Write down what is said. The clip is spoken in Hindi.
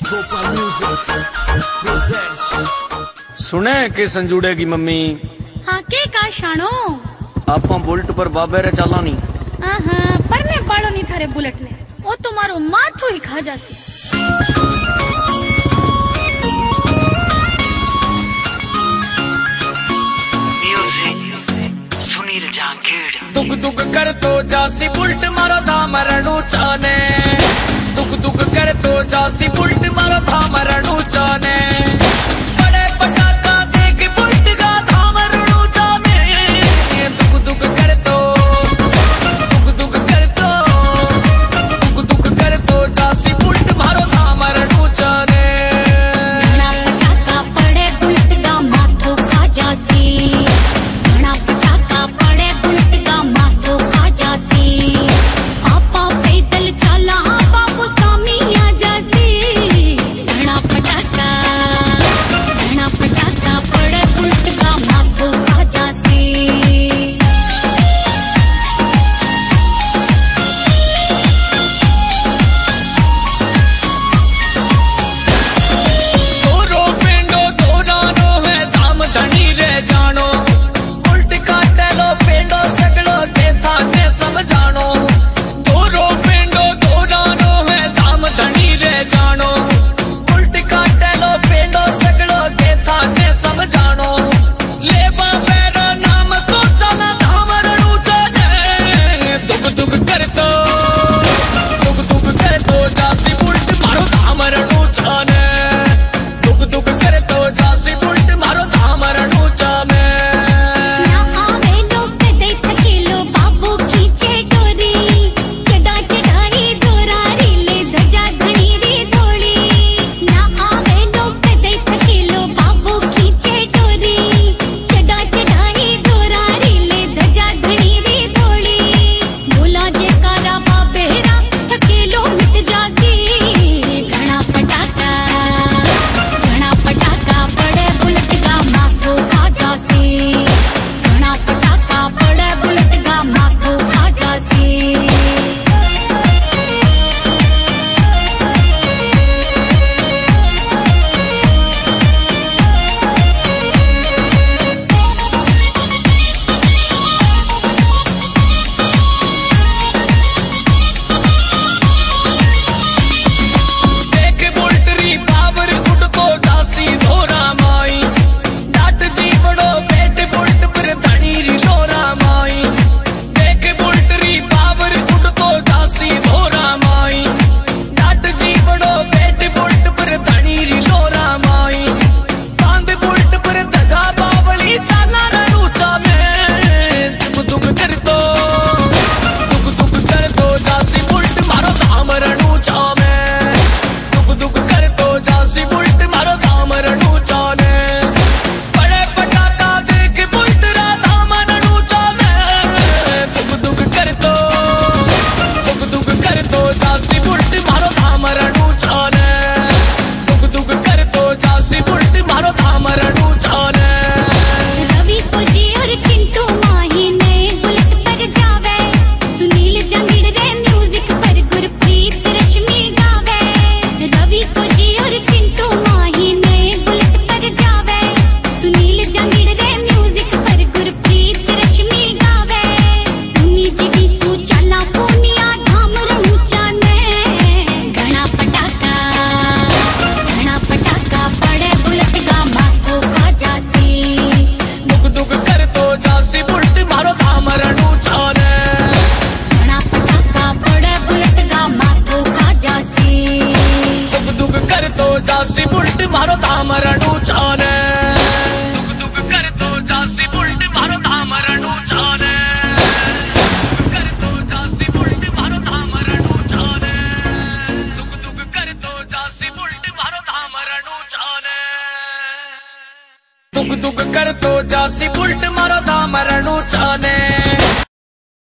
Gopal music presents. सुने के संजुड़े की मम्मी। हाँ के का शानो आप बुलेट पर बाबे रे चला नहीं। पर ने बाड़ो नहीं थारे बुलेट ने वो तुम्हारो माथो ही खा जासी। दुख दुख कर तो जासी बुलेट मारो दाम रणू चाने। दुख दुख कर तो जासी बुलेट